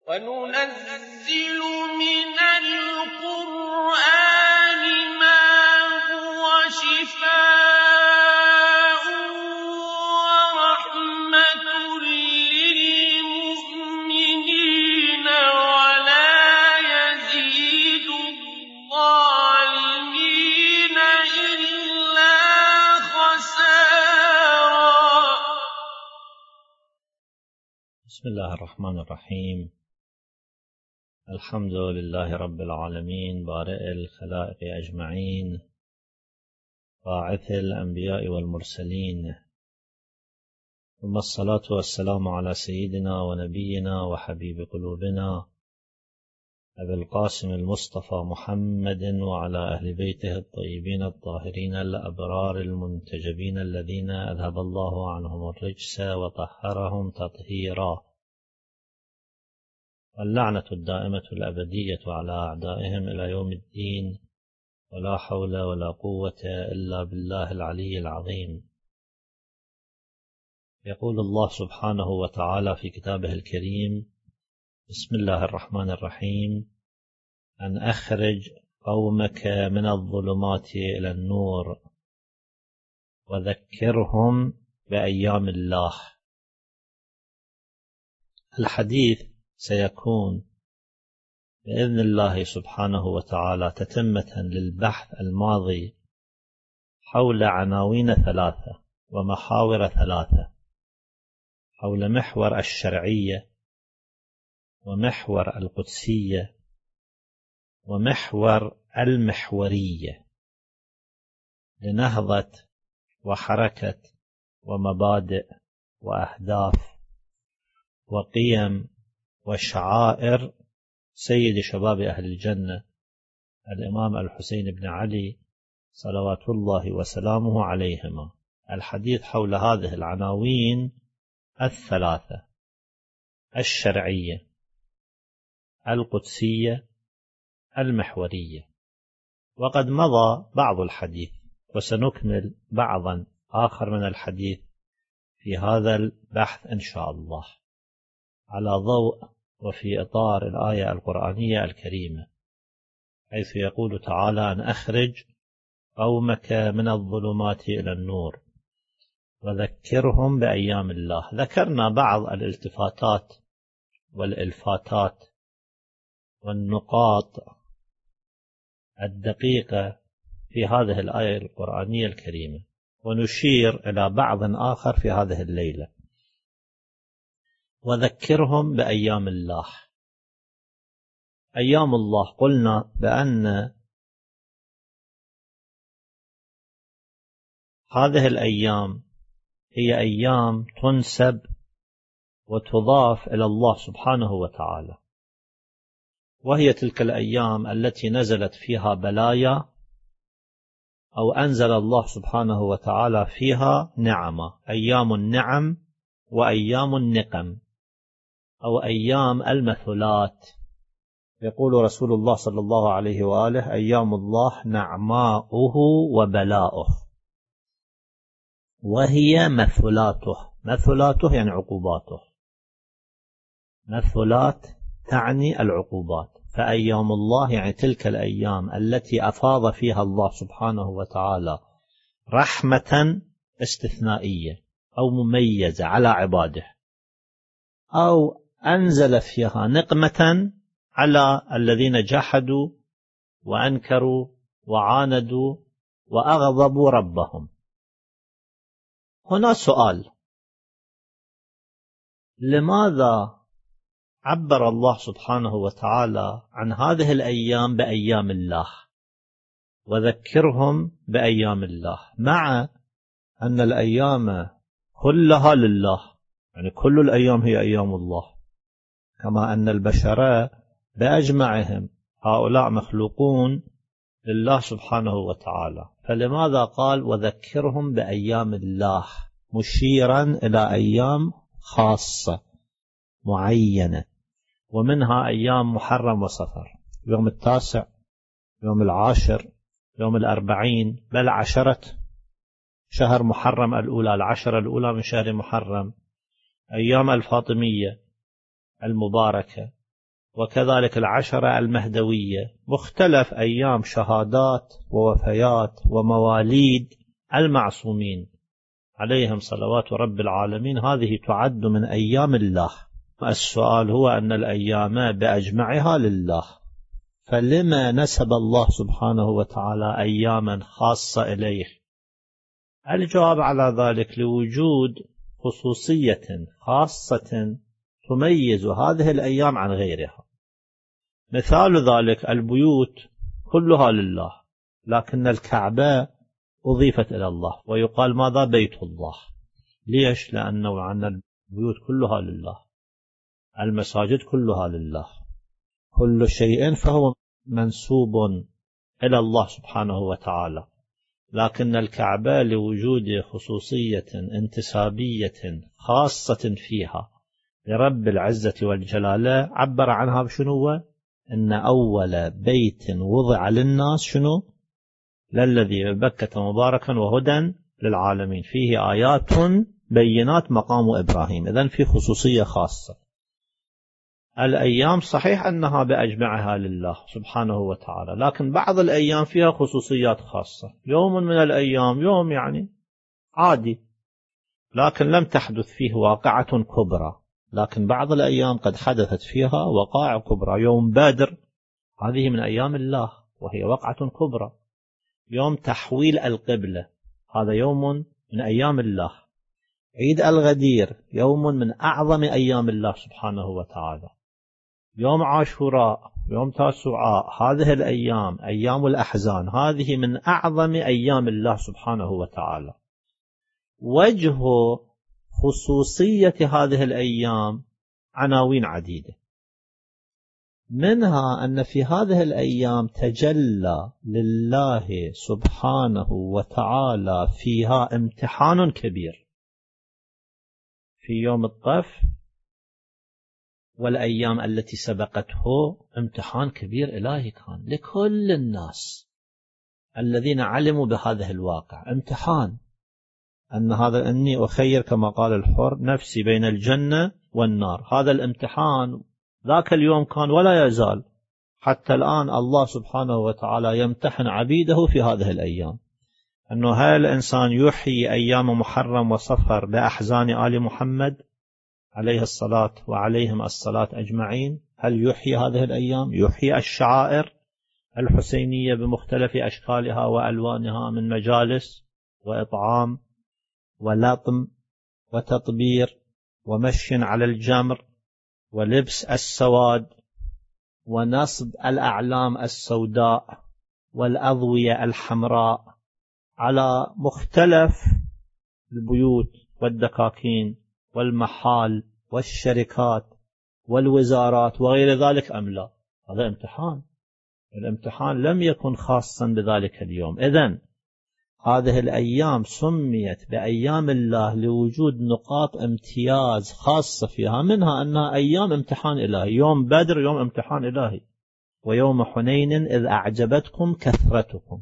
وَنُنَزِّلُ مِنَ الْقُرْآنِ مَا هُوَ شِفَاءٌ وَرَحْمَةٌ لِّلْمُؤْمِنِينَ وَلَا يَزِيدُ الظَّالِمِينَ إِلَّا خَسَارًا. بسم الله الرحمن الرحيم. الحمد لله رب العالمين بارئ الخلائق أجمعين باعث الأنبياء والمرسلين، ثم الصلاة والسلام على سيدنا ونبينا وحبيب قلوبنا أبي القاسم المصطفى محمد وعلى أهل بيته الطيبين الطاهرين الأبرار المنتجبين الذين أذهب الله عنهم الرجس وطهرهم تطهيرا، واللعنة الدائمة الأبدية على أعدائهم إلى يوم الدين، ولا حول ولا قوة إلا بالله العلي العظيم. يقول الله سبحانه وتعالى في كتابه الكريم: بسم الله الرحمن الرحيم، أن أخرج قومك من الظلمات إلى النور وذكرهم بأيام الله. الحديث سيكون بإذن الله سبحانه وتعالى تتمة للبحث الماضي حول عناوين ثلاثة ومحاور ثلاثة، حول محور الشرعية، ومحور القدسية، ومحور المحورية، لنهضة وحركة ومبادئ وأهداف وقيم وشعائر سيد شباب أهل الجنة الإمام الحسين بن علي صلوات الله وسلامه عليهما. الحديث حول هذه العناوين الثلاثة: الشرعية، القدسية، المحورية. وقد مضى بعض الحديث، وسنكمل بعضا آخر من الحديث في هذا البحث إن شاء الله، على ضوء وفي إطار الآية القرآنية الكريمة، حيث يقول تعالى: أن أخرج قومك من الظلمات إلى النور وذكرهم بأيام الله. ذكرنا بعض الالتفاتات والإلفاتات والنقاط الدقيقة في هذه الآية القرآنية الكريمة، ونشير إلى بعض آخر في هذه الليلة. وذكرهم بأيام الله. أيام الله قلنا بأن هذه الأيام هي أيام تنسب وتضاف إلى الله سبحانه وتعالى، وهي تلك الأيام التي نزلت فيها بلايا، أو أنزل الله سبحانه وتعالى فيها نعمة، أيام النعم وأيام النقم، أو أيام المثلات. يقول رسول الله صلى الله عليه وآله: أيام الله نعماؤه وبلاؤه، وهي مثلاته. مثلاته يعني عقوباته، مثلات تعني العقوبات. فأيام الله يعني تلك الأيام التي أفاض فيها الله سبحانه وتعالى رحمة استثنائية أو مميزة على عباده، أو أنزل فيها نقمة على الذين جحدوا وأنكروا وعاندوا وأغضبوا ربهم. هنا سؤال: لماذا عبر الله سبحانه وتعالى عن هذه الأيام بأيام الله وذكرهم بأيام الله، مع أن الأيام كلها لله؟ يعني كل الأيام هي أيام الله، كما أن البشر بأجمعهم هؤلاء مخلوقون لله سبحانه وتعالى. فلماذا قال وذكرهم بأيام الله، مشيرا إلى أيام خاصة معينة، ومنها أيام محرم وصفر، يوم 9، يوم 10، يوم 40، بل 10 شهر محرم الأولى، 10 الأولى من شهر محرم، أيام الفاطمية المباركة، وكذلك العشرة المهدوية، مختلف أيام شهادات ووفيات ومواليد المعصومين عليهم صلوات رب العالمين، هذه تعد من أيام الله. السؤال هو أن الأيام بأجمعها لله، فلما نسب الله سبحانه وتعالى أياما خاصة إليه؟ الجواب على ذلك لوجود خصوصية خاصة تميز هذه الأيام عن غيرها. مثال ذلك البيوت كلها لله، لكن الكعبة أضيفت إلى الله ويقال ماذا؟ بيت الله. ليش؟ لأنه عن البيوت كلها لله، المساجد كلها لله، كل شيء فهو منسوب إلى الله سبحانه وتعالى، لكن الكعبة لوجود خصوصية انتسابية خاصة فيها لرب العزة والجلالة عبر عنها بشنو؟ إن أول بيت وضع للناس شنو؟ للذي ببكة مباركا وهدى للعالمين فيه آيات بينات مقام إبراهيم. إذن في خصوصية خاصة. الأيام صحيح أنها بأجمعها لله سبحانه وتعالى، لكن بعض الأيام فيها خصوصيات خاصة. يوم من الأيام يوم يعني عادي، لكن لم تحدث فيه واقعة كبرى، لكن بعض الأيام قد حدثت فيها وقائع كبرى. يوم بدر هذه من أيام الله وهي وقعة كبرى. يوم تحويل القبلة هذا يوم من أيام الله. عيد الغدير يوم من أعظم أيام الله سبحانه وتعالى. يوم عاشوراء، يوم تاسوعاء، هذه الأيام أيام الأحزان، هذه من أعظم أيام الله سبحانه وتعالى. وجه خصوصية هذه الأيام عناوين عديدة، منها أن في هذه الأيام تجلى لله سبحانه وتعالى فيها امتحان كبير. في يوم الطف والأيام التي سبقته امتحان كبير إلهي كان لكل الناس الذين علموا بهذا الواقع، امتحان أن هذا أني أخير كما قال الحر نفسي بين الجنة والنار. هذا الامتحان ذاك اليوم كان ولا يزال حتى الآن. الله سبحانه وتعالى يمتحن عبيده في هذه الأيام، أنه هل الإنسان يحيي أيام محرم وصفر بأحزان آل محمد عليه الصلاة وعليهم الصلاة أجمعين؟ هل يحيي هذه الأيام؟ يحيي الشعائر الحسينية بمختلف أشكالها وألوانها من مجالس وإطعام ولطم وتطبير ومشي على الجمر ولبس السواد ونصب الأعلام السوداء والأضوية الحمراء على مختلف البيوت والدكاكين والمحال والشركات والوزارات وغير ذلك أم لا؟ هذا امتحان. الامتحان لم يكن خاصا بذلك اليوم. إذن هذه الأيام سميت بأيام الله لوجود نقاط امتياز خاصة فيها، منها أنها أيام امتحان إلهي. يوم بدر يوم امتحان إلهي، ويوم حنين إذ أعجبتكم كثرتكم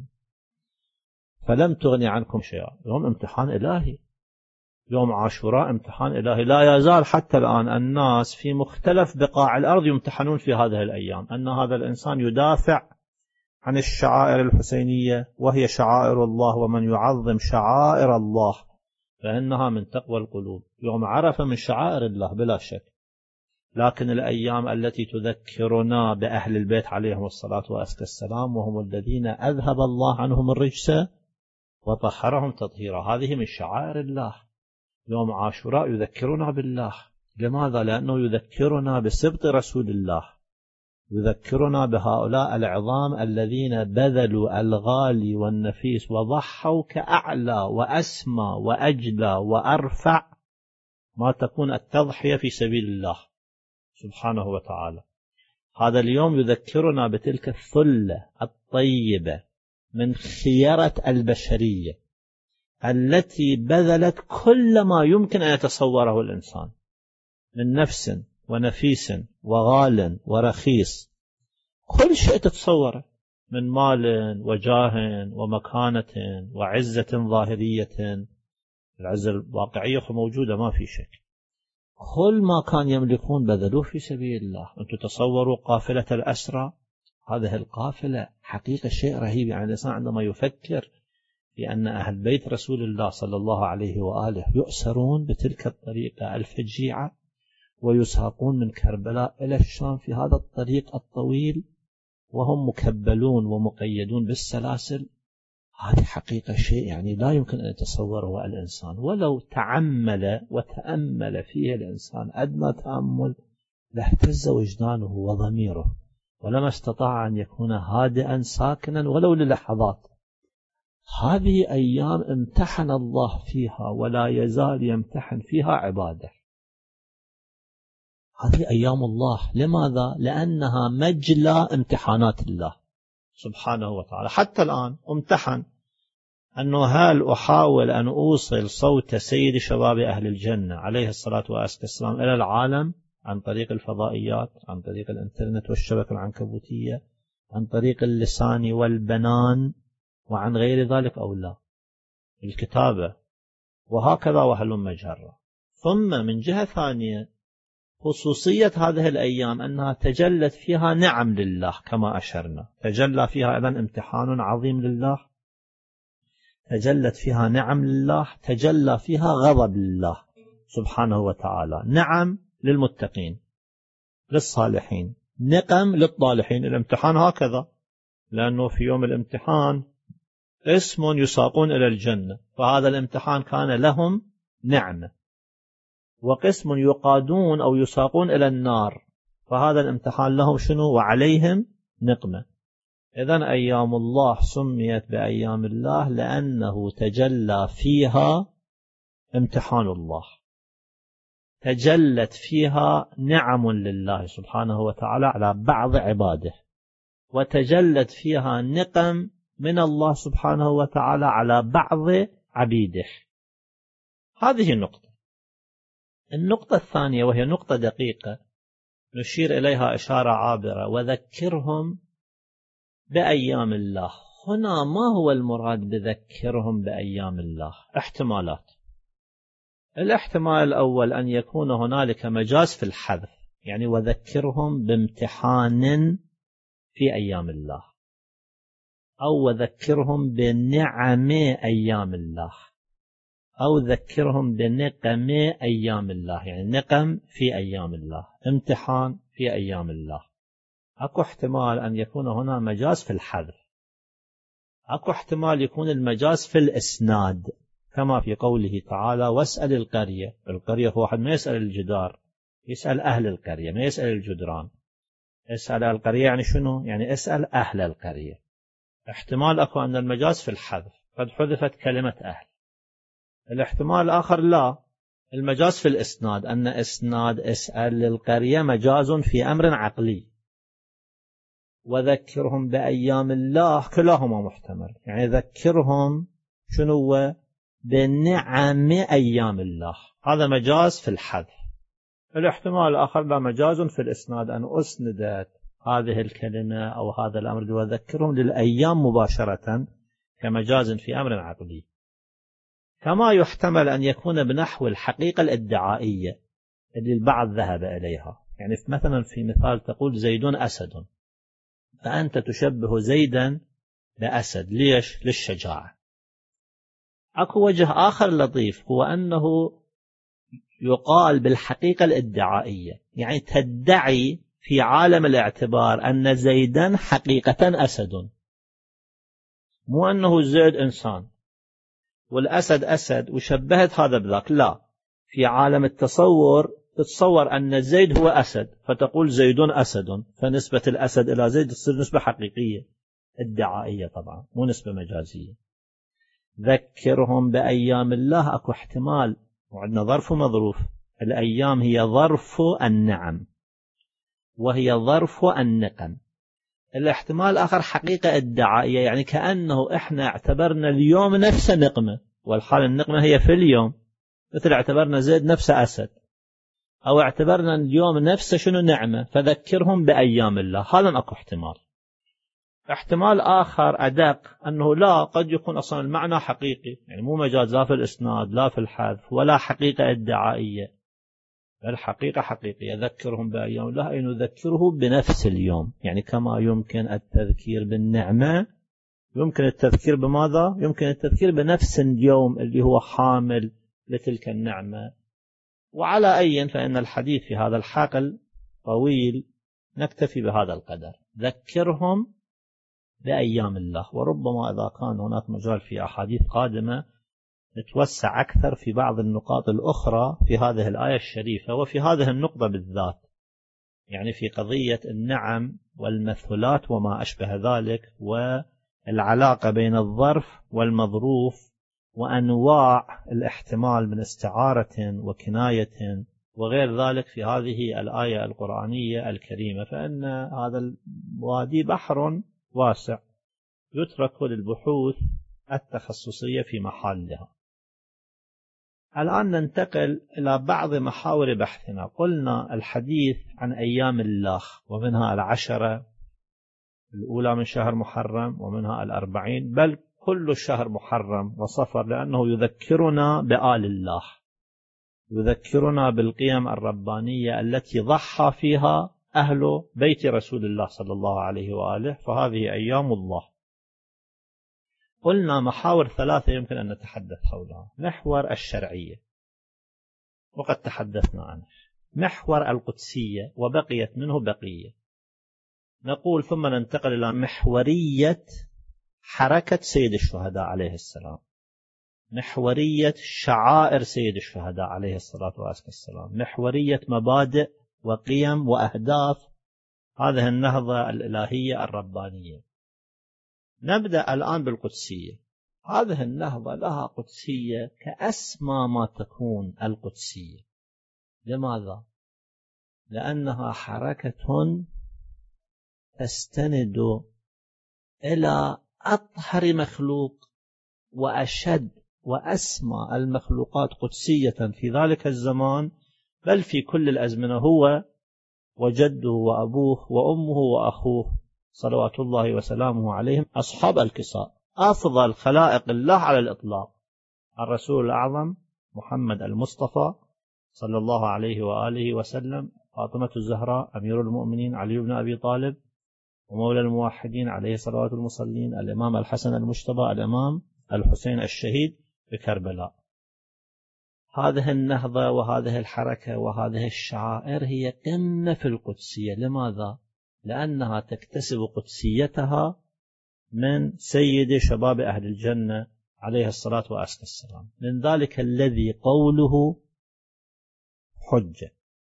فلم تغني عنكم شيئا، يوم امتحان إلهي. يوم عاشوراء امتحان إلهي. لا يزال حتى الآن الناس في مختلف بقاع الأرض يمتحنون في هذه الأيام، أن هذا الإنسان يدافع عن الشعائر الحسينية وهي شعائر الله، ومن يعظم شعائر الله فإنها من تقوى القلوب. يوم عرفة من شعائر الله بلا شك، لكن الأيام التي تذكرنا بأهل البيت عليهم الصلاة والسلام وهم الذين أذهب الله عنهم الرجس وطهرهم تطهيرا، هذه من شعائر الله. يوم عاشوراء يذكرنا بالله. لماذا؟ لأنه يذكرنا بسبط رسول الله، يذكرنا بهؤلاء العظام الذين بذلوا الغالي والنفيس وضحوا كأعلى وأسمى وأجلى وأرفع ما تكون التضحية في سبيل الله سبحانه وتعالى. هذا اليوم يذكرنا بتلك الثلة الطيبة من خيرة البشرية التي بذلت كل ما يمكن أن يتصوره الإنسان من نفس ونفيس وغال ورخيص، كل شيء تتصوره من مال وجاه ومكانة وعزة ظاهرية. العزة الواقعية موجودة ما في شك، كل ما كان يملكون بذلوه في سبيل الله. أنتم تصوروا قافلة الأسرى، هذه القافلة حقيقة شيء رهيب. يعني الإنسان عندما يفكر في أن أهل بيت رسول الله صلى الله عليه وآله يؤسرون بتلك الطريقة الفجيعة ويساقون من كربلاء إلى الشام في هذا الطريق الطويل وهم مكبلون ومقيدون بالسلاسل، هذه حقيقة شيء يعني لا يمكن أن يتصوره الإنسان. ولو تعمل وتأمل فيه الإنسان أدنى تأمل لاهتز وجدانه وضميره، ولما استطاع أن يكون هادئا ساكنا ولو للحظات. هذه أيام امتحن الله فيها ولا يزال يمتحن فيها عباده. هذه أيام الله. لماذا؟ لأنها مجلى امتحانات الله سبحانه وتعالى. حتى الآن امتحن أنه هل أحاول أن أوصل صوت سيد شباب أهل الجنة عليه الصلاة والسلام إلى العالم عن طريق الفضائيات، عن طريق الإنترنت والشبكة العنكبوتية، عن طريق اللسان والبنان وعن غير ذلك أو لا، الكتابة، وهكذا وهلم مجرة. ثم من جهة ثانية خصوصية هذه الأيام أنها تجلت فيها نعم لله كما أشرنا، تجلى فيها أيضا امتحان عظيم لله، تجلت فيها نعم لله، تجلى فيها غضب لله سبحانه وتعالى. نعم للمتقين للصالحين، نقم للطالحين. الامتحان هكذا، لأنه في يوم الامتحان اسم يساقون إلى الجنة، فهذا الامتحان كان لهم نعمة، وقسم يقادون أو يساقون إلى النار، فهذا الامتحان لهم شنو؟ وعليهم نقمة. إذن أيام الله سميت بأيام الله لأنه تجلى فيها امتحان الله، تجلت فيها نعم لله سبحانه وتعالى على بعض عباده، وتجلت فيها نقم من الله سبحانه وتعالى على بعض عبيده. هذه النقطة. النقطة الثانية وهي نقطة دقيقة نشير إليها إشارة عابرة: وذكرهم بأيام الله. هنا ما هو المراد بذكرهم بأيام الله؟ احتمالات. الاحتمال الأول أن يكون هنالك مجاز في الحذف، يعني وذكرهم بامتحان في أيام الله، أو وذكرهم بنعم أيام الله، أو ذكرهم بنقم أيام الله، يعني نقم في أيام الله، امتحان في أيام الله. أكو احتمال أن يكون هنا مجاز في الحذف، أكو احتمال يكون المجاز في الإسناد، كما في قوله تعالى: واسأل القرية. القرية هو واحد ما يسأل الجدار، يسأل أهل القرية، ما يسأل الجدران. اسأل القرية يعني شنو؟ يعني اسأل أهل القرية. احتمال أكو أن المجاز في الحذف، قد حذفت كلمة أهل. الاحتمال الآخر لا، المجاز في الإسناد، أن إسناد اسأل للقرية مجاز في أمر عقلي. وذكرهم بأيام الله كلاهما محتمل، يعني ذكرهم شنو؟ بنعم أيام الله، هذا مجاز في الحذف. الاحتمال الآخر لا، مجاز في الإسناد، أن أسندت هذه الكلمة أو هذا الأمر وذكرهم للأيام مباشرة كمجاز في أمر عقلي. كما يحتمل أن يكون بنحو الحقيقة الادعائية اللي البعض ذهب إليها، يعني مثلا في مثال تقول زيد أسد، فأنت تشبه زيدا بأسد. ليش؟ للشجاعة. أكو وجه آخر لطيف، هو أنه يقال بالحقيقة الادعائية، يعني تدعي في عالم الاعتبار أن زيدا حقيقة أسد، مو أنه زيد إنسان والأسد أسد وشبهت هذا بذاك، لا، في عالم التصور تتصور أن زيد هو أسد فتقول زيد أسد، فنسبة الأسد إلى زيد تصير نسبة حقيقية ادعائية طبعا، مو نسبة مجازية. ذكرهم بأيام الله، أكو احتمال، وعندنا ظرف ومظروف. الأيام هي ظرف النعم وهي ظرف النقم. الاحتمال الآخر حقيقة ادعائية، يعني كأنه إحنا اعتبرنا اليوم نفسه نقمة، والحال النقمة هي في اليوم، مثل اعتبرنا زيد نفسه أسد، أو اعتبرنا اليوم نفسه شنو؟ نعمة، فذكرهم بأيام الله. هذا أكو احتمال. احتمال آخر أدق، أنه لا، قد يكون أصلا المعنى حقيقي، يعني مو مجاز لا في الإسناد لا في الحذف ولا حقيقة ادعائية، الحقيقة حقيقية، ذكرهم بأيام الله أي نذكره بنفس اليوم. يعني كما يمكن التذكير بالنعمة يمكن التذكير بماذا؟ يمكن التذكير بنفس اليوم اللي هو حامل لتلك النعمة. وعلى أي فإن الحديث في هذا الحقل طويل، نكتفي بهذا القدر. ذكرهم بأيام الله، وربما إذا كان هناك مجال في أحاديث قادمة نتوسع أكثر في بعض النقاط الأخرى في هذه الآية الشريفة، وفي هذه النقطة بالذات، يعني في قضية النعم والمثلات وما أشبه ذلك، والعلاقة بين الظرف والمظروف، وأنواع الاحتمال من استعارة وكناية وغير ذلك في هذه الآية القرآنية الكريمة. فإن هذا الوادي بحر واسع يترك للبحوث التخصصية في محلها. الآن ننتقل إلى بعض محاور بحثنا. قلنا الحديث عن أيام الله، ومنها 10 الأولى من شهر محرم، ومنها 40، بل كل الشهر محرم وصفر، لأنه يذكرنا بآل الله، يذكرنا بالقيم الربانية التي ضحى فيها أهل بيت رسول الله صلى الله عليه وآله، فهذه أيام الله. قلنا محاور 3 يمكن أن نتحدث حولها. محور الشرعية وقد تحدثنا عنه، محور القدسية وبقيت منه بقية. نقول ثم ننتقل إلى محورية حركة سيد الشهداء عليه السلام، محورية شعائر سيد الشهداء عليه الصلاة والسلام، محورية مبادئ وقيم وأهداف هذه النهضة الإلهية الربانية. نبدأ الآن بالقدسية. هذه النهضة لها قدسية كأسمى ما تكون القدسية. لماذا؟ لأنها حركة تستند إلى أطهر مخلوق وأشد وأسمى المخلوقات قدسية في ذلك الزمان، بل في كل الأزمنة، هو وجده وأبوه وأمه وأخوه صلوات الله وسلامه عليهم، أصحاب الكساء، أفضل خلائق الله على الإطلاق، الرسول الأعظم محمد المصطفى صلى الله عليه وآله وسلم، فاطمة الزهراء أمير المؤمنين، علي بن أبي طالب ومولى الموحدين عليه صلوات المصلين، الإمام الحسن المجتبى، الإمام الحسين الشهيد بكربلاء. هذه النهضة وهذه الحركة وهذه الشعائر هي قمة في القدسية. لماذا؟ لأنها تكتسب قدسيتها من سيد شباب أهل الجنة عليه الصلاة والسلام. من ذلك الذي قوله حجة،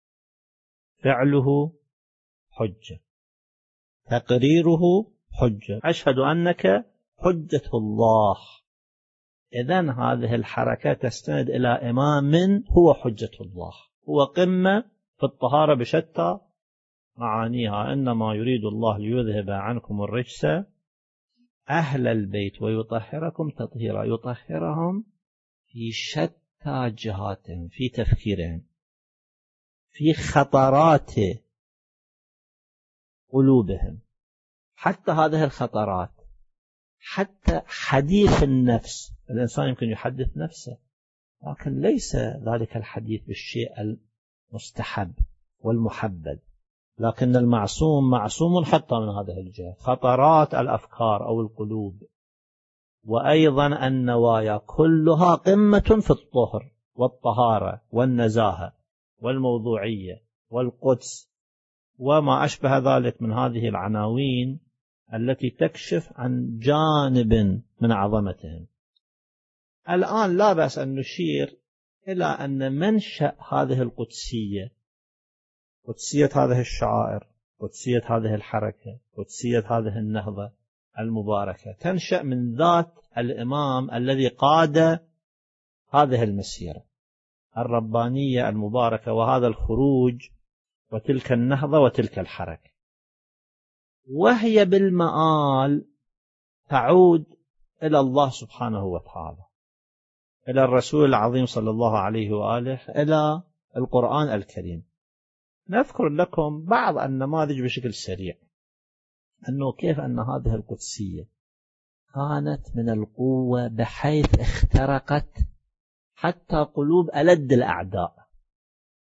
فعله حجة، تقريره حجة، أشهد أنك حجة الله. إذن هذه الحركة تستند إلى إمام هو حجة الله، هو قمة في الطهارة بشتى معانيها. إنما يريد الله ليذهب عنكم الرجس أهل البيت ويطهركم تطهيرا، يطهرهم في شتى جهاتهم، في تفكيرهم، في خطرات قلوبهم، حتى هذه الخطرات، حتى حديث النفس. الإنسان يمكن يحدث نفسه، لكن ليس ذلك الحديث بالشيء المستحب والمحبب، لكن المعصوم معصوم حتى من هذه الجهة، خطرات الأفكار أو القلوب. وأيضا النوايا كلها قمة في الطهر والطهارة والنزاهة والموضوعية والقدس وما أشبه ذلك من هذه العناوين التي تكشف عن جانب من عظمتهم. الآن لا بأس أن نشير إلى أن منشأ هذه القدسية، قدسية هذه الشعائر، قدسية هذه الحركة، قدسية هذه النهضة المباركة، تنشأ من ذات الإمام الذي قاد هذه المسيرة الربانية المباركة، وهذا الخروج وتلك النهضة وتلك الحركة، وهي بالمآل تعود إلى الله سبحانه وتعالى، إلى الرسول العظيم صلى الله عليه وآله، إلى القرآن الكريم. نذكر لكم بعض النماذج بشكل سريع، أنه كيف أن هذه القدسية كانت من القوة بحيث اخترقت حتى قلوب ألد الأعداء،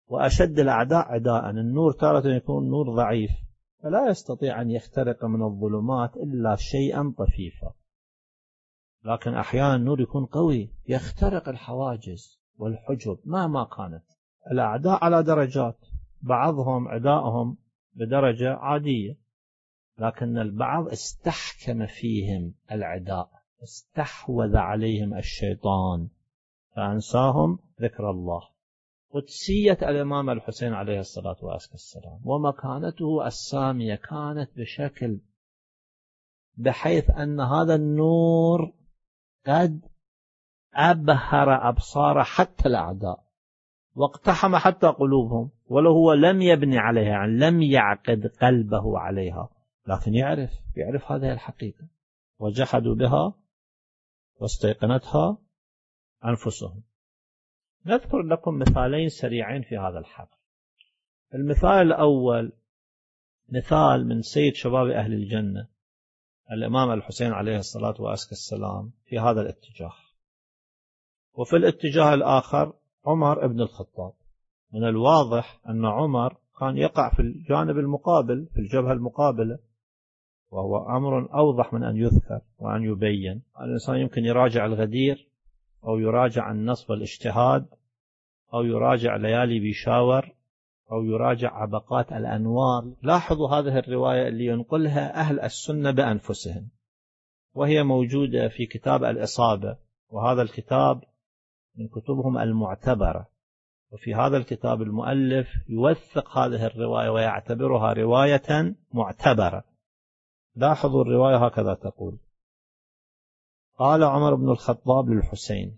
وأشد الأعداء عداء. النور تارة يكون نور ضعيف فلا يستطيع أن يخترق من الظلمات إلا شيئا طفيفا، لكن أحيانا النور يكون قوي يخترق الحواجز والحجب مهما كانت. الأعداء على درجات، بعضهم عدائهم بدرجة عادية، لكن البعض استحكم فيهم العداء، استحوذ عليهم الشيطان فأنساهم ذكر الله. قدسية الإمام الحسين عليه الصلاة والسلام ومكانته السامية كانت بشكل بحيث أن هذا النور قد أبهر أبصار حتى الأعداء واقتحم حتى قلوبهم، ولو هو لم يبني عليها، يعني لم يعقد قلبه عليها، لكن يعرف هذه الحقيقة، وجحدوا بها واستيقنتها أنفسهم. نذكر لكم مثالين سريعين في هذا الحق. المثال الأول مثال من سيد شباب أهل الجنة الإمام الحسين عليه الصلاة والسلام في هذا الاتجاه، وفي الاتجاه الآخر عمر بن الخطاب. من الواضح أن عمر كان يقع في الجانب المقابل، في الجبهة المقابلة، وهو أمر أوضح من أن يذكر وأن يبين. الإنسان يمكن يراجع الغدير، أو يراجع النص والاجتهاد، أو يراجع ليالي بيشاور، أو يراجع عبقات الأنوار. لاحظوا هذه الرواية اللي ينقلها أهل السنة بأنفسهم، وهي موجودة في كتاب الإصابة، وهذا الكتاب من كتبهم المعتبرة. وفي هذا الكتاب المؤلف يوثق هذه الرواية ويعتبرها رواية معتبرة. لاحظوا الرواية هكذا تقول: قال عمر بن الخطاب للحسين،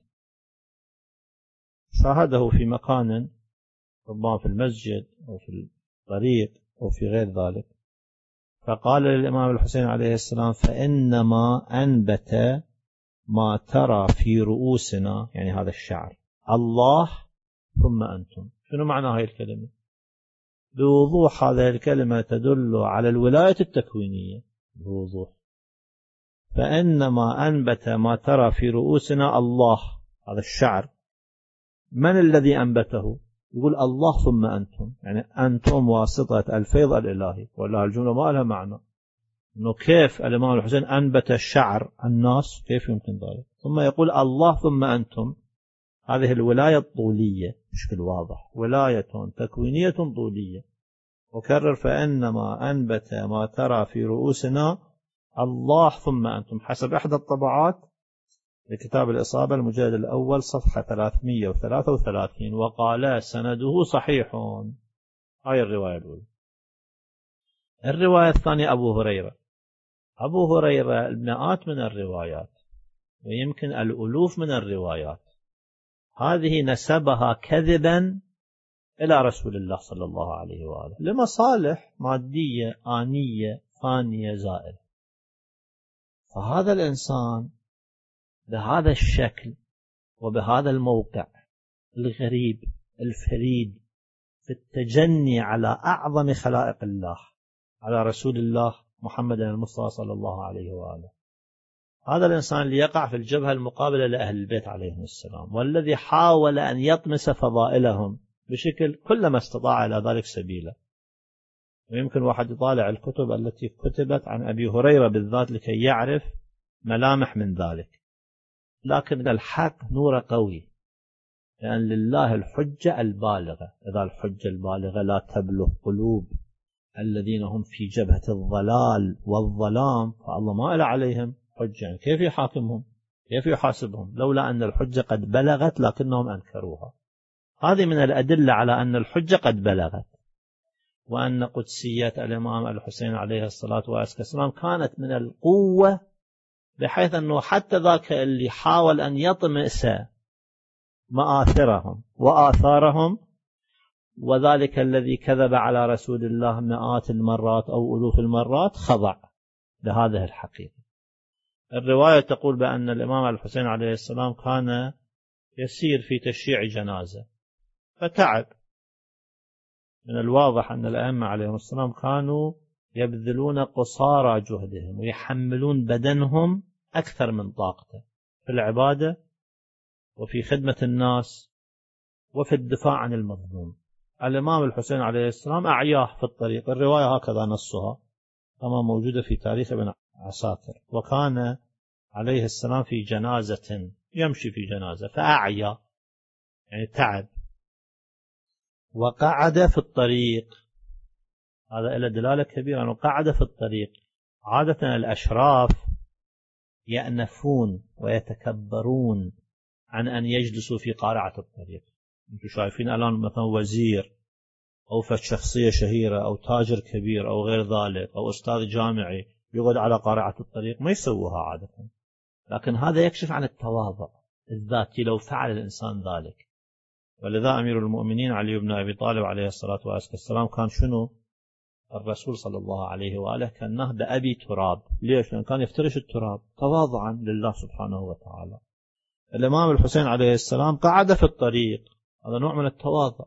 شاهده في مكان، ربما في المسجد أو في الطريق أو في غير ذلك، فقال للإمام الحسين عليه السلام: فإنما أنبت ما ترى في رؤوسنا، يعني هذا الشعر، الله ثم أنتم. شنو معنى هذه الكلمة؟ بوضوح هذه الكلمة تدل على الولاية التكوينية بوضوح. فإنما أنبت ما ترى في رؤوسنا الله، هذا الشعر، من الذي أنبته؟ يقول الله ثم أنتم، يعني أنتم واسطة الفيض الإلهي. ولا الجملة ما لها معنى، إنه كيف الإمام الحسين أنبت الشعر الناس، كيف يمكن ذلك؟ ثم يقول الله ثم أنتم. هذه الولاية الطولية بشكل واضح، ولاية تكوينية طولية. وكرر: فإنما أنبت ما ترى في رؤوسنا الله ثم أنتم، حسب إحدى الطبعات لكتاب الإصابة المجلد الأول صفحة 333، وقال سنده صحيح. هاي الرواية الأولى. الرواية الثانية أبو هريرة المئات من الروايات ويمكن الألوف من الروايات هذه نسبها كذبا إلى رسول الله صلى الله عليه وآله لمصالح مادية آنية فانية زائلة. فهذا الإنسان بهذا الشكل وبهذا الموقع الغريب الفريد في التجني على أعظم خلائق الله، على رسول الله محمد المصطفى صلى الله عليه وآله، هذا الإنسان اللي يقع في الجبهة المقابلة لأهل البيت عليهم السلام، والذي حاول أن يطمس فضائلهم بشكل كلما استطاع إلى ذلك سبيلا. ويمكن واحد يطالع الكتب التي كتبت عن أبي هريرة بالذات لكي يعرف ملامح من ذلك. لكن الحق نور قوي، لأن لله الحجة البالغة. إذا الحجة البالغة لا تبلغ قلوب الذين هم في جبهة الضلال والظلام، فالله ما إلى عليهم حجة، كيف يحاكمهم، كيف يحاسبهم، لولا أن الحجة قد بلغت لكنهم أنكروها. هذه من الأدلة على أن الحجة قد بلغت، وأن قدسية الإمام الحسين عليه الصلاة والسلام كانت من القوة، بحيث أنه حتى ذاك اللي حاول أن يطمس مآثرهم وآثارهم، وذلك الذي كذب على رسول الله مئات المرات أو ألوف المرات، خضع لهذه الحقيقة. الرواية تقول بأن الإمام الحسين عليه السلام كان يسير في تشييع جنازة فتعب. من الواضح أن الأئمة عليهم السلام كانوا يبذلون قصارى جهدهم ويحملون بدنهم أكثر من طاقته في العبادة وفي خدمة الناس وفي الدفاع عن المظلوم. الإمام الحسين عليه السلام أعياه في الطريق. الرواية هكذا نصها كما موجودة في تاريخ ابن عساكر. وكان عليه السلام في جنازة، يمشي في جنازة فأعيا يعني تعب وقعد في الطريق. هذا إلى دلالة كبيرة أنه قعد في الطريق. عادة الأشراف يأنفون ويتكبرون عن أن يجلسوا في قارعة الطريق. أنتم شايفين الآن مثلا وزير أو شخصية شهيرة أو تاجر كبير أو غير ذلك أو أستاذ جامعي يقعد على قارعة الطريق، ما يسووها عادة. لكن هذا يكشف عن التواضع الذاتي لو فعل الإنسان ذلك. ولذا أمير المؤمنين علي بن أبي طالب عليه الصلاة والسلام كان شنو؟ الرسول صلى الله عليه وآله كان نهب أبي تراب. ليش؟ لأن كان يفترش التراب تواضعا لله سبحانه وتعالى. الإمام الحسين عليه السلام قعد في الطريق، هذا نوع من التواضع.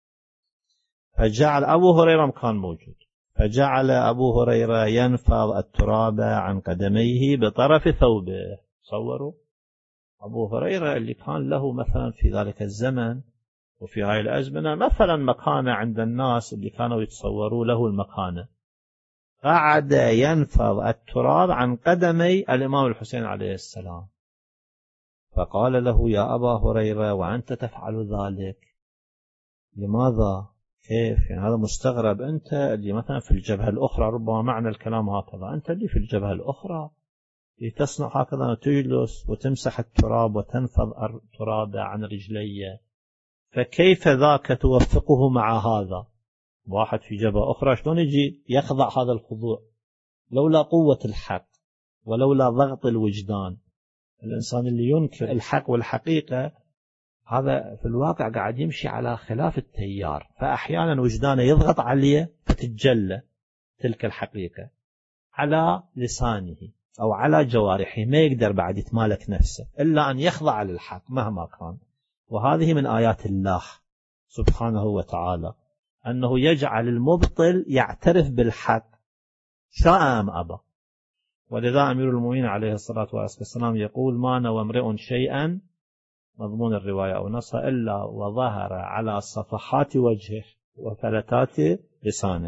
فجعل أبو هريرة كان موجود، فجعل أبو هريرة ينفض التراب عن قدميه بطرف ثوبه. تصوروا أبو هريرة اللي كان له مثلا في ذلك الزمن وفي هاي الأزمنة مثلا مكانة عند الناس اللي كانوا يتصوروا له المكانة، قعد ينفض التراب عن قدمي الإمام الحسين عليه السلام. فقال له يا أبا هريرة وأنت تفعل ذلك، لماذا؟ كيف؟ يعني هذا مستغرب. أنت اللي مثلا في الجبهة الأخرى، ربما معنى الكلام هكذا، أنت اللي في الجبهة الأخرى لتصنع هكذا، تجلس وتمسح التراب وتنفض التراب عن رجلي، فكيف ذاك توفقه مع هذا؟ واحد في جبهة أخرى شلون يجي يخضع هذا الخضوع؟ لولا قوة الحق ولولا ضغط الوجدان. الإنسان اللي ينكر الحق والحقيقة هذا في الواقع قاعد يمشي على خلاف التيار، فأحيانا وجدانه يضغط عليه فتتجلى تلك الحقيقة على لسانه أو على جوارحه، ما يقدر بعد يتمالك نفسه إلا أن يخضع للحق مهما كان. وهذه من آيات الله سبحانه وتعالى أنه يجعل المبطل يعترف بالحق شاء أم أبى. ولذا أمير المؤمنين عليه الصلاة والسلام يقول ما نوى امرئ شيئا، مضمون الرواية أو نصها، إلا وظهر على صفحات وجهه وفلتات لسانه.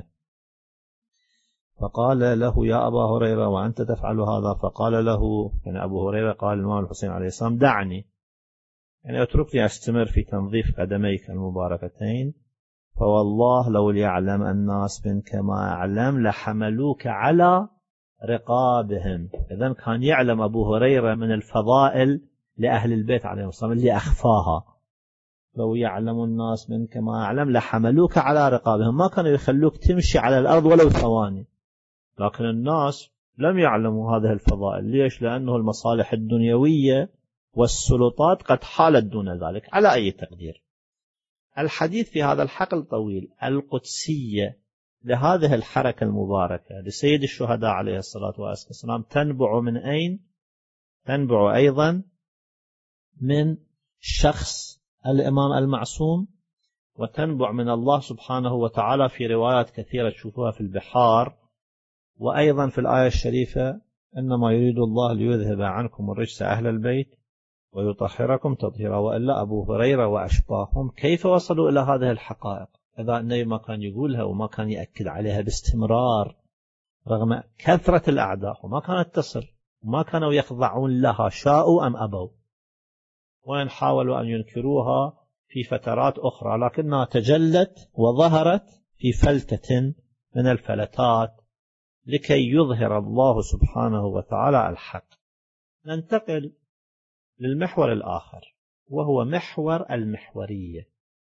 فقال له يا أبا هريرة وأنت تفعل هذا؟ فقال له يعني أبو هريرة قال الإمام الحسين عليه السلام دعني، يعني اتركني أستمر في تنظيف قدميك المباركتين، فوالله لو ليعلم الناس منك ما أعلم لحملوك على رقابهم. إذن كان يعلم أبو هريرة من الفضائل لأهل البيت عليهم السلام اللي أخفاها. لو يعلم الناس منك ما أعلم لحملوك على رقابهم، ما كانوا يخلوك تمشي على الأرض ولو ثواني. لكن الناس لم يعلموا هذه الفضائل. ليش؟ لأنه المصالح الدنيوية والسلطات قد حالت دون ذلك على أي تقدير. الحديث في هذا الحقل طويل. القدسية لهذه الحركة المباركة لسيد الشهداء عليه الصلاة والسلام تنبع من أين؟ تنبع أيضا من شخص الإمام المعصوم، وتنبع من الله سبحانه وتعالى في روايات كثيرة تشوفوها في البحار، وأيضا في الآية الشريفة إنما يريد الله ليذهب عنكم الرجس أهل البيت ويطهركم تطهيرا. وإلا أبو هريرة وأشباههم كيف وصلوا إلى هذه الحقائق إذا النبي ما كان يقولها وما كان يأكد عليها باستمرار رغم كثرة الأعداء، وما كانت تصل وما كانوا يخضعون لها شاءوا أم أبوا، وإن حاولوا أن ينكروها في فترات أخرى لكنها تجلت وظهرت في فلتة من الفلتات لكي يظهر الله سبحانه وتعالى الحق. ننتقل للمحور الآخر وهو محور المحورية.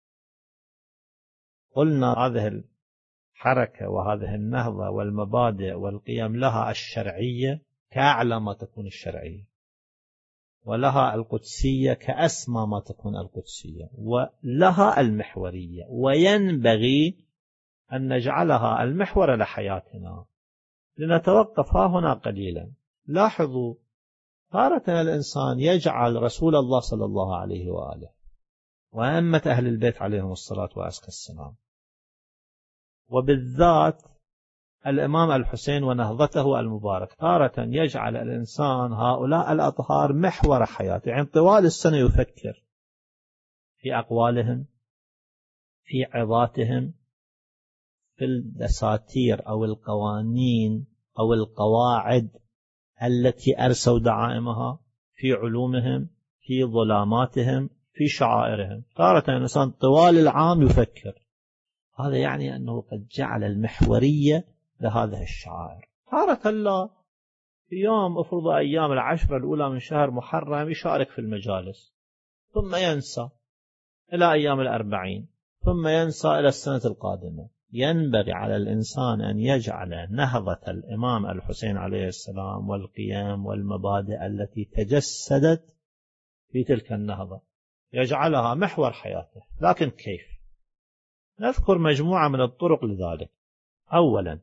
قلنا هذه الحركة وهذه النهضة والمبادئ والقيم لها الشرعية كأعلى ما تكون الشرعية، ولها القدسية كأسمى ما تكون القدسية، ولها المحورية، وينبغي أن نجعلها المحور لحياتنا. لنتوقف هنا قليلا. لاحظوا تارة الإنسان يجعل رسول الله صلى الله عليه وآله وأئمة أهل البيت عليهم الصلاة والسلام وبالذات الإمام الحسين ونهضته المبارك، تارة يجعل الإنسان هؤلاء الأطهار محور حياته، يعني طوال السنة يفكر في أقوالهم، في عظاتهم، في الدساتير أو القوانين أو القواعد التي أرسوا دعائمها، في علومهم، في ظلاماتهم، في شعائرهم. تارة الإنسان طوال العام يفكر، هذا يعني أنه قد جعل المحورية لهذه الشعائر. تارة لا، في يوم أفرض أيام 10 الأولى من شهر محرم يشارك في المجالس، ثم ينسى إلى أيام 40، ثم ينسى إلى السنة القادمة. ينبغي على الإنسان أن يجعل نهضة الإمام الحسين عليه السلام والقيم والمبادئ التي تجسدت في تلك النهضة يجعلها محور حياته. لكن كيف؟ نذكر مجموعة من الطرق لذلك. أولا،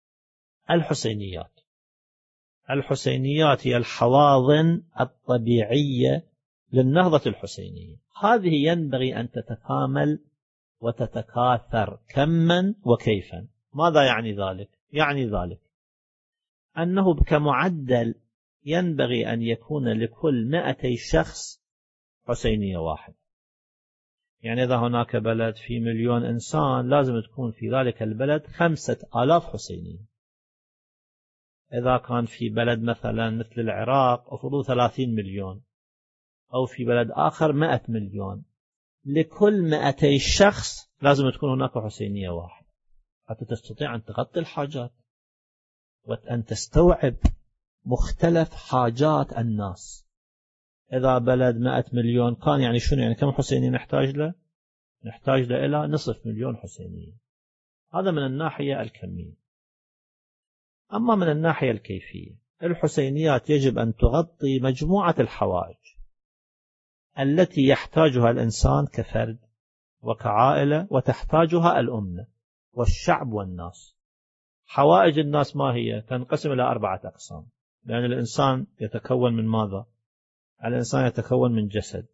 الحسينيات هي الحواضن الطبيعية للنهضة الحسينية. هذه ينبغي أن تتكامل وتتكاثر كما وكيفا. ماذا يعني ذلك؟ يعني ذلك أنه كمعدل ينبغي أن يكون لكل 200 شخص حسينية واحد. يعني إذا هناك بلد في 1,000,000 إنسان لازم تكون في ذلك البلد 5,000 حسينية. إذا كان في بلد مثلا مثل العراق أفرض 30 مليون، أو في بلد آخر 100 مليون، لكل 200 شخص لازم تكون هناك حسينية واحد حتى تستطيع أن تغطي الحاجات وأن تستوعب مختلف حاجات الناس. إذا بلد 100 مليون كان يعني شنو؟ يعني كم حسينية نحتاج له؟ نحتاج له إلى 500,000 حسينية. هذا من الناحية الكمية. أما من الناحية الكيفية، الحسينيات يجب أن تغطي مجموعة الحوائج التي يحتاجها الإنسان كفرد وكعائلة، وتحتاجها الأمة والشعب والناس. حوائج الناس ما هي؟ تنقسم إلى 4 أقسام. لأن الإنسان يتكون من ماذا؟ الإنسان يتكون من جسم،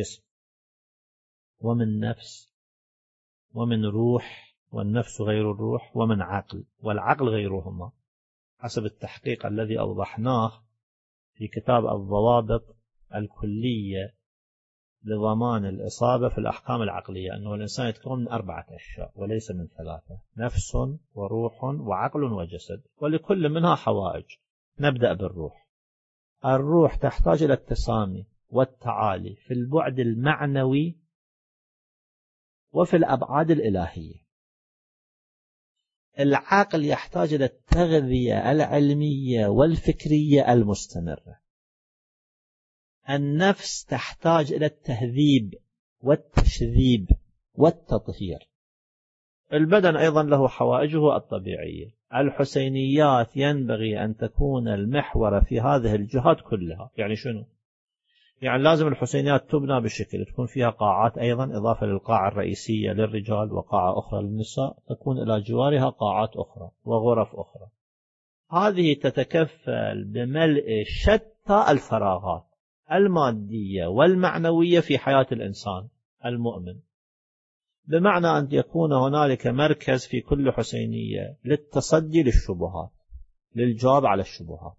ومن نفس، ومن روح، والنفس غير الروح، ومن عقل، والعقل غيرهما، حسب التحقيق الذي أوضحناه في كتاب الضوابط الكلية لضمان الإصابة في الأحكام العقلية، أنه الإنسان يتكون من 4 أشياء وليس من 3: نفس وروح وعقل وجسد، ولكل منها حوائج. نبدأ بالروح. الروح تحتاج إلى التسامي والتعالي في البعد المعنوي وفي الأبعاد الإلهية. العقل يحتاج إلى التغذية العلمية والفكرية المستمرة. النفس تحتاج إلى التهذيب والتشذيب والتطهير. البدن أيضا له حوائجه الطبيعية. الحسينيات ينبغي أن تكون المحور في هذه الجهات كلها. يعني شنو؟ يعني لازم الحسينيات تبنى بشكل تكون فيها قاعات أيضا، إضافة للقاعة الرئيسية للرجال وقاعة أخرى للنساء، تكون إلى جوارها قاعات أخرى وغرف أخرى. هذه تتكفل بملء شتى الفراغات المادية والمعنوية في حياة الإنسان المؤمن، بمعنى أن يكون هنالك مركز في كل حسينية للتصدي للشبهات، للجواب على الشبهات.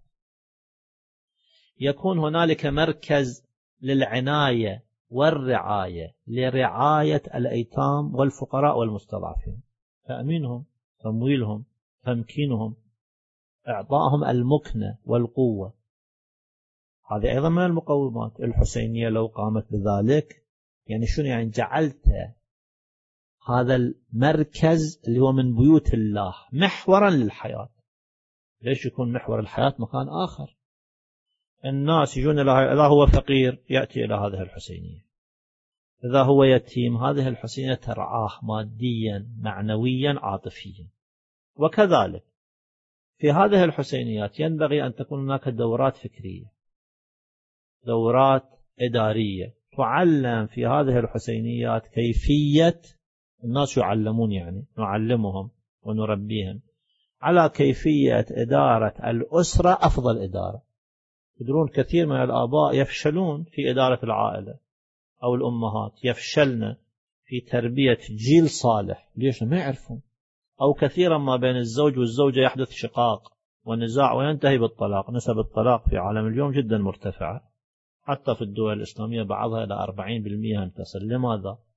يكون هنالك مركز للعناية والرعاية، لرعاية الأيتام والفقراء والمستضعفين، تأمينهم، تمويلهم، تمكينهم، إعطائهم المكنة والقوة. هذه أيضا من المقومات. الحسينية لو قامت بذلك يعني شنو؟ يعني جعلت هذا المركز اللي هو من بيوت الله محورا للحياة. ليش يكون محور الحياة مكان آخر؟ الناس يجون إذا هو فقير يأتي إلى هذه الحسينية، إذا هو يتيم هذه الحسينية ترعاه ماديا معنويا عاطفيا. وكذلك في هذه الحسينيات ينبغي أن تكون هناك دورات فكرية، دورات إدارية، تعلم في هذه الحسينيات كيفية، الناس يعلمون، يعني نعلمهم ونربيهم على كيفية إدارة الأسرة أفضل إدارة. تدرون كثير من الآباء يفشلون في إدارة العائلة، أو الأمهات يفشلن في تربية جيل صالح. ليش؟ ما يعرفون. أو كثيرا ما بين الزوج والزوجة يحدث شقاق ونزاع وينتهي بالطلاق. نسب الطلاق في عالم اليوم جدا مرتفعة، حتى في الدول الإسلامية بعضها إلى 40% تصل. لماذا؟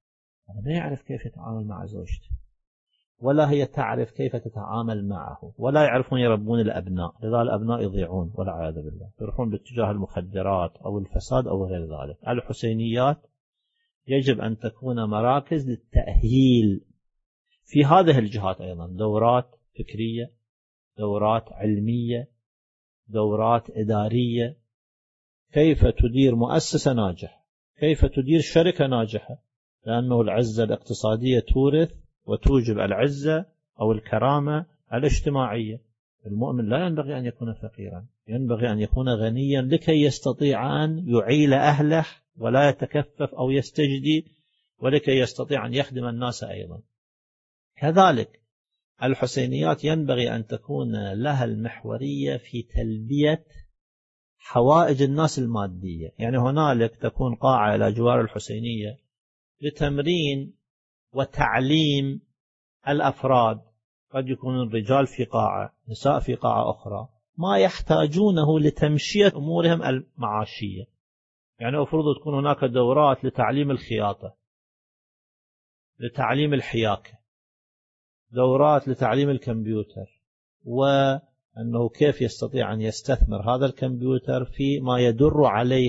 لا يعرف كيف يتعامل مع زوجته، ولا هي تعرف كيف تتعامل معه، ولا يعرفون يربون الأبناء، لذا الأبناء يضيعون والعياذ بالله، يروحون باتجاه المخدرات أو الفساد أو غير ذلك. الحسينيات يجب أن تكون مراكز للتأهيل في هذه الجهات، أيضا دورات فكرية، دورات علمية، دورات إدارية، كيف تدير مؤسسة ناجحة، كيف تدير شركة ناجحة، لأنه العزة الاقتصادية تورث وتوجب العزة أو الكرامة الاجتماعية. المؤمن لا ينبغي أن يكون فقيرا، ينبغي أن يكون غنيا لكي يستطيع أن يعيل أهله ولا يتكفف أو يستجدي، ولكي يستطيع أن يخدم الناس أيضا. كذلك الحسينيات ينبغي أن تكون لها المحورية في تلبية حوائج الناس المادية. يعني هنالك تكون قاعة إلى جوار الحسينية لتمرين وتعليم الأفراد، قد يكون الرجال في قاعة، نساء في قاعة أخرى، ما يحتاجونه لتمشية أمورهم المعاشية. يعني أفرض تكون هناك دورات لتعليم الخياطة، لتعليم الحياكة، دورات لتعليم الكمبيوتر، وأنه كيف يستطيع أن يستثمر هذا الكمبيوتر في ما يدر عليه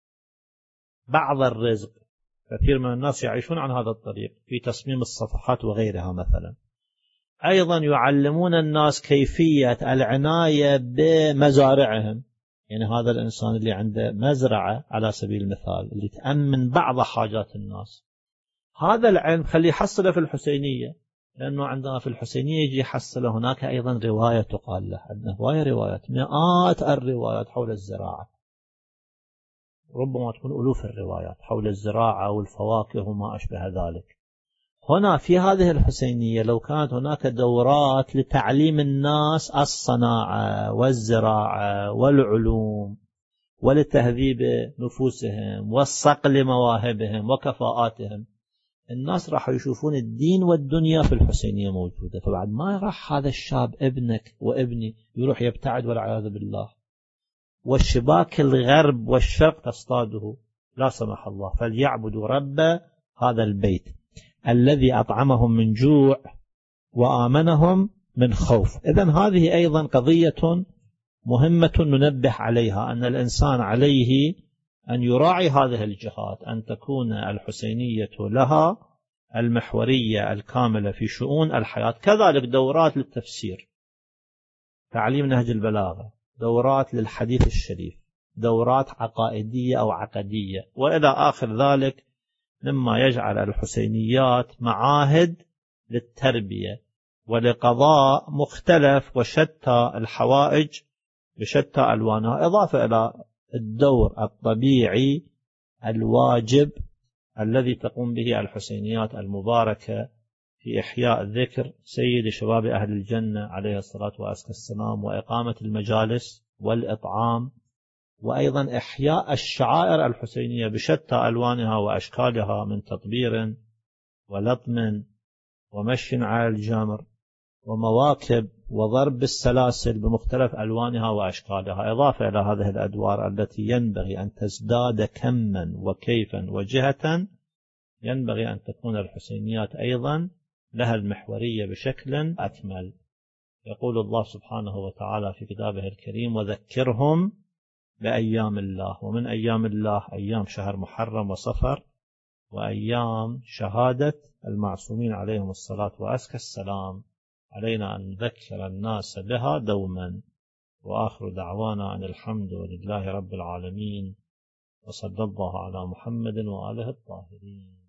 بعض الرزق. كثير من الناس يعيشون عن هذا الطريق في تصميم الصفحات وغيرها مثلا. أيضا يعلمون الناس كيفية العناية بمزارعهم، يعني هذا الإنسان اللي عنده مزرعة على سبيل المثال اللي تأمن بعض حاجات الناس، هذا العلم خليه يحصله في الحسينية، لأنه عندنا في الحسينية يجي يحصله. هناك أيضا رواية تقال له، عندنا هواية روايات، مئات الروايات حول الزراعة، ربما تكون ألوف الروايات حول الزراعة والفواكه وما أشبه ذلك. هنا في هذه الحسينية لو كانت هناك دورات لتعليم الناس الصناعة والزراعة والعلوم ولتهذيب نفوسهم والصقل مواهبهم وكفاءاتهم، الناس راح يشوفون الدين والدنيا في الحسينية موجودة. فبعد ما راح هذا الشاب ابنك وابني يروح يبتعد والعياذ بالله، والشباك الغرب والشرق تصطاده لا سمح الله، فليعبدوا رب هذا البيت الذي أطعمهم من جوع وآمنهم من خوف. إذن هذه أيضا قضية مهمة ننبه عليها، أن الإنسان عليه أن يراعي هذه الجهات، أن تكون الحسينية لها المحورية الكاملة في شؤون الحياة. كذلك دورات للتفسير، تعليم نهج البلاغة، دورات للحديث الشريف، دورات عقائدية أو عقدية، وإلى آخر ذلك مما يجعل الحسينيات معاهد للتربية ولقضاء مختلف وشتى الحوائج بشتى ألوانها، إضافة إلى الدور الطبيعي الواجب الذي تقوم به الحسينيات المباركة في إحياء ذكر سيد شباب أهل الجنة عليه الصلاة والسلام، وإقامة المجالس والإطعام، وأيضا إحياء الشعائر الحسينية بشتى ألوانها وأشكالها من تطبير ولطم ومشي على الجمر ومواكب وضرب السلاسل بمختلف ألوانها وأشكالها، إضافة إلى هذه الأدوار التي ينبغي أن تزداد كما وكيفا وجهة. ينبغي أن تكون الحسينيات أيضا لها المحورية بشكل أكمل. يقول الله سبحانه وتعالى في كتابه الكريم: وذكرهم بأيام الله. ومن أيام الله أيام شهر محرم وصفر، وأيام شهادة المعصومين عليهم الصلاة وأزكى السلام. علينا أن نذكر الناس بها دوما. وآخر دعوانا أن الحمد لله رب العالمين، وصلى الله على محمد وآله الطاهرين.